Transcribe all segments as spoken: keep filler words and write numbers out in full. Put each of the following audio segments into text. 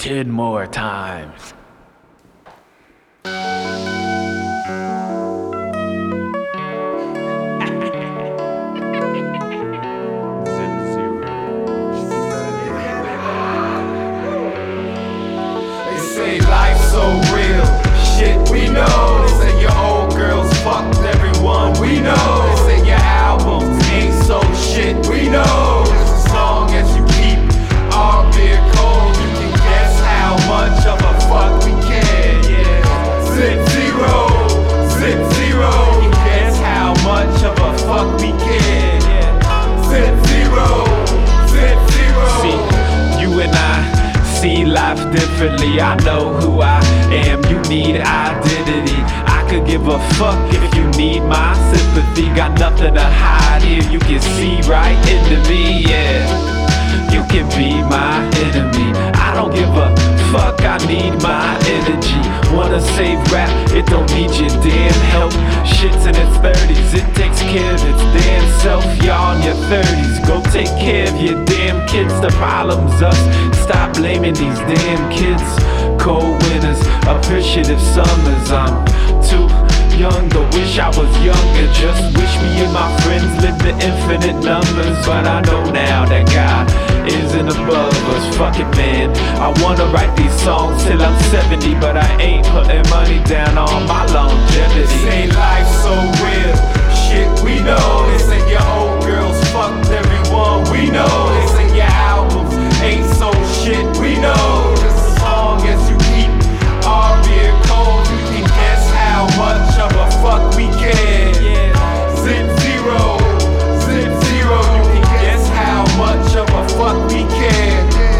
ten more times. They say life's so real, shit we know. They say your old girls fucked everyone we know. They say your albums ain't so shit we know. Just as long as you keep our beer cold, you can guess how much of a fuck we care. Yeah, zip zero, zip zero. You can guess how much of a fuck we care. Yeah, zip zero, zip zero. See, you and I see life differently. I know who I am, you need identity. I could give a fuck if you need my sympathy. Got nothing to hide here, you can see right into me, yeah. You can be my enemy, I don't give a fuck, I need my energy. Wanna save rap, it don't need your damn help. Shit's in its thirties, it takes care of its damn self. Y'all in your thirties, go take care of your damn kids. The problem's us, stop blaming these damn kids. Cold winters, appreciative summers. I'm too young to wish I was younger. Just wish me and my friends lived the infinite numbers. But I know now that God isn't above us. Fuck it, man, I wanna write these songs till I'm seventy, but I ain't putting money down on my longevity. They say life's so real, shit we know. They say your old girls fucked everyone we know. They say your albums ain't so shit we know. Just as long as you keep our beer cold, you can guess how much of a fuck we care. Yeah, zip zero, zip zero. You can guess how much of a fuck we care.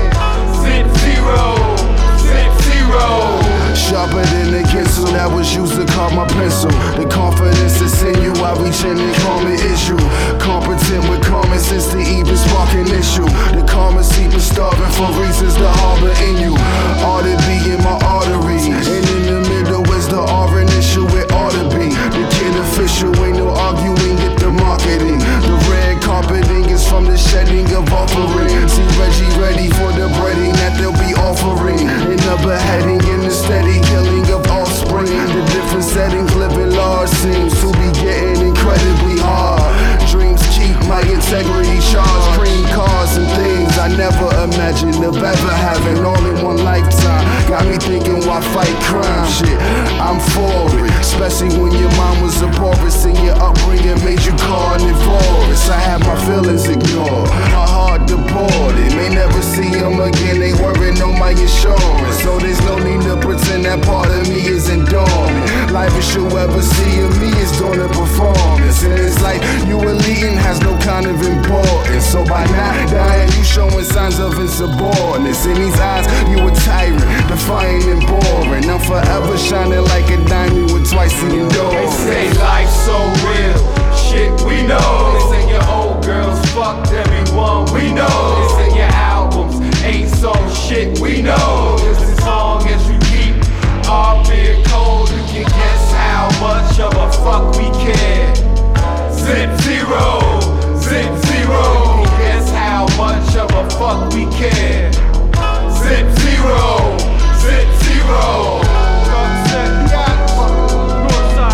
Zip zero, zip zero. Sharper than a pencil that was used to carve my pencil. The confidence that's in you, I reach in and calm an issue. Competent with common sense to even spark an issue. The karma seeping, starving for reasons to harbor in you. Ought to be in my arteries, and in the middle is the R initial. It ought to be the kid official. Ain't no arguing, get the marketing. The red carpeting is from the shedding of offering. See Reggie ready for the breading that they'll be offering. In the beheading, in the steady killing of offspring. The different settings, living large seems to be getting incredibly hard. Dreams keep my integrity charged. Cream cars and things I never imagined of ever having all in one lifetime. Got me thinking, why fight crime? Shit, I'm for it, especially when your mom was a porous and your upbringing made you carnivorous. I have my feelings ignored, my heart deported. May never see them again, they worried on my insurance. So there's no need to pretend that part of me isn't dormant. Life as you ever see of me is doing a performance. And it's like you elite has no kind of importance. So by now, dying, you showing signs of insubordinance. In these eyes, you a tyrant, defiant and boring. I'm forever shining like a diamond with twice the endurance. They say life's so real, shit we know. They say your old girls fucked everyone we know. They say your albums ain't so shit we know. Just as long as you keep our beer cold, you can guess how much of a fuck we care. Zip zero, zip zero. You can guess how much of a fuck we care. Zip zero, zip zero. Northside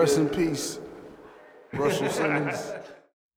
rest in peace, Russell Simmons.